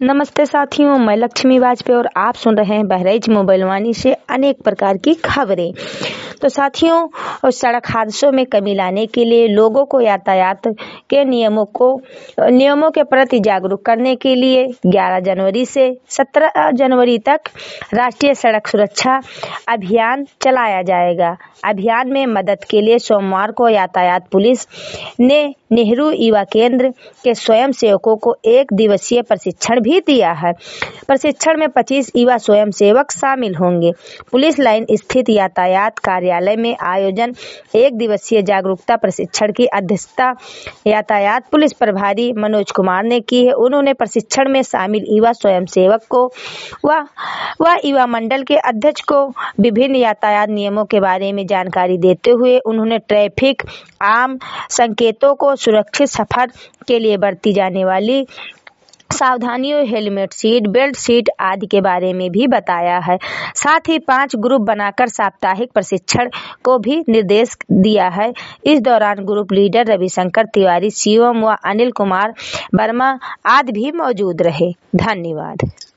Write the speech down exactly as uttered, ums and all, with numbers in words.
नमस्ते साथियों, मैं लक्ष्मी वाजपेयी और आप सुन रहे हैं बहराइच मोबाइल वाणी से अनेक प्रकार की खबरें। तो साथियों, सड़क हादसों में कमी लाने के लिए लोगों को यातायात के नियमों को नियमों के प्रति जागरूक करने के लिए ग्यारह जनवरी से सत्रह जनवरी तक राष्ट्रीय सड़क सुरक्षा अभियान चलाया जाएगा। अभियान में मदद के लिए सोमवार को यातायात पुलिस ने नेहरू युवा केंद्र के स्वयं सेवकों को एक दिवसीय प्रशिक्षण भी दिया है। प्रशिक्षण में पच्चीस युवा स्वयं सेवक शामिल होंगे। पुलिस लाइन स्थित यातायात कार्यालय में आयोजन एक दिवसीय जागरूकता प्रशिक्षण की अध्यक्षता यातायात पुलिस प्रभारी मनोज कुमार ने की है। उन्होंने प्रशिक्षण में शामिल युवा स्वयं सेवक को व व युवा मंडल के अध्यक्ष को विभिन्न यातायात नियमों के बारे में जानकारी देते हुए उन्होंने ट्रैफिक आम संकेतों को सुरक्षित सफर के लिए बरती जाने वाली सावधानियों, हेलमेट, सीट बेल्ट, सीट आदि के बारे में भी बताया है। साथ ही पांच ग्रुप बनाकर साप्ताहिक प्रशिक्षण को भी निर्देश दिया है। इस दौरान ग्रुप लीडर रविशंकर तिवारी, शिवम व अनिल कुमार वर्मा आदि भी मौजूद रहे। धन्यवाद।